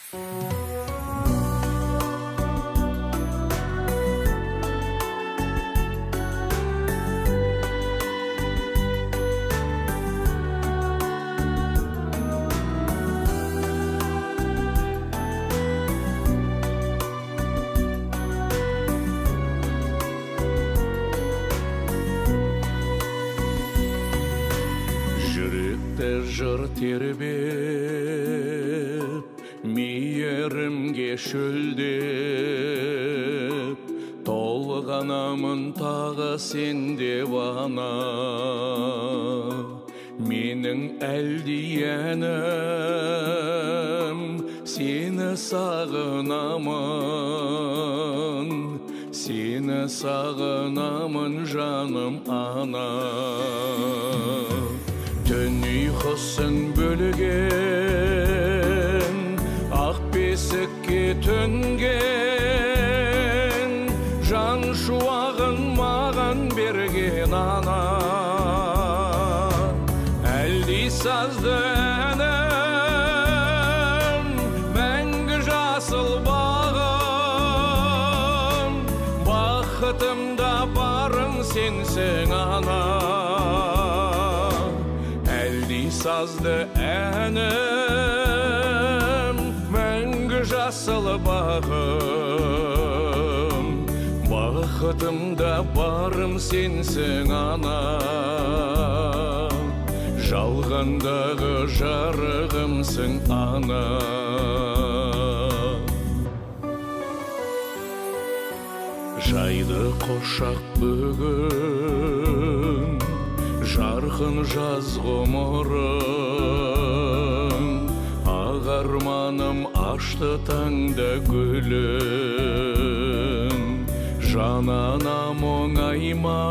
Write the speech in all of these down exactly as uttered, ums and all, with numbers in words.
Жыр тербеп, мейірімге шөлдеп, толғанамын тағы сенде бана. Менің әлдияным, сені сағынамын, сені сағынамын жаным ана. Түн ұйқысын бөлген, ақ бесікке төнген, жан шуағын маған берген ана. Әлдей сазды әнім, мәңгі жасыл бағым, бақытымда барым сенсің ана. Сазды әнім, мәңгі жасыл бағым, бақытымда барым сенсің ана. Жалғандағы жарығымсың ана. Жайды қошақ бүгін, жарқын жаз ғұмырым, ақ арманым ашты таңда гүлін. Жананам оңайма,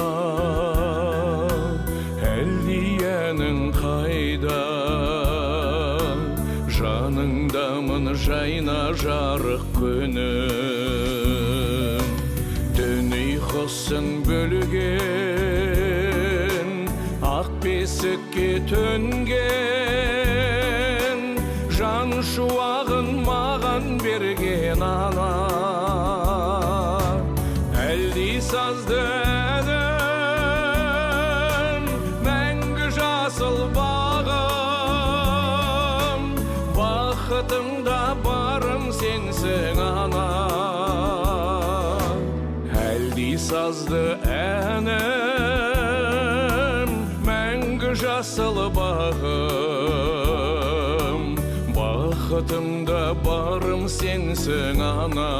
әлдиянің қайда, жаныңдамын жайна жарық күнім. Түн ұйқысын бөлген, ақ бесікке төнген, жан шуағын маған берген ана. Әлдей сазды әнім, мәңгі жасыл бағым, бақытымда барым сенсің ана. Әлдей сазды әнім, жасыл бағым, бақытымда барым сенсің ана.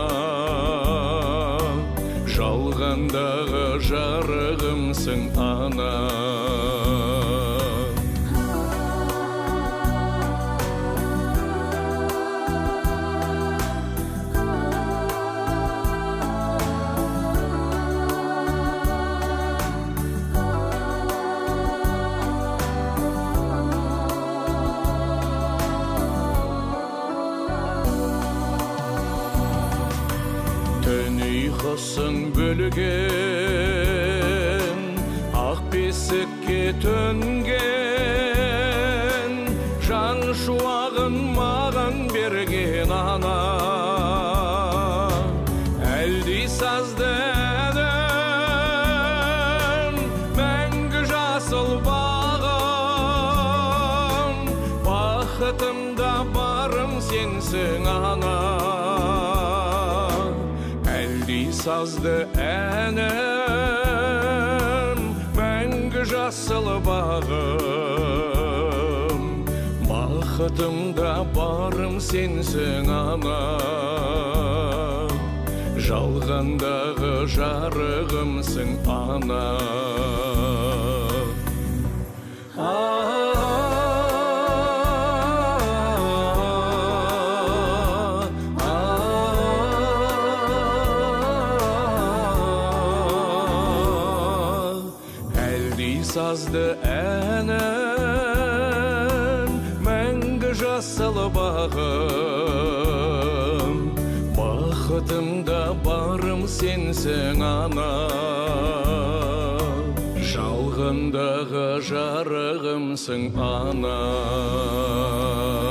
Жалғандағы жарығымсың ана. Түн ұйқысын бөлген, ақ бесікке төнген, жан шуағын маған берген ана. Әлдей сазды әнім, мәңгі жасыл бағым, бақытымда барым сенсің ана. Сазды әнім, мәңгі жасыл бағым, бақытымда барым сенсің ана. Жалғандағы жарығымсың ана. Сазды әнім, мәңгі жасыл бағым, бақытымда барым сенсің ана. Жалғандағы жарығымсың ана.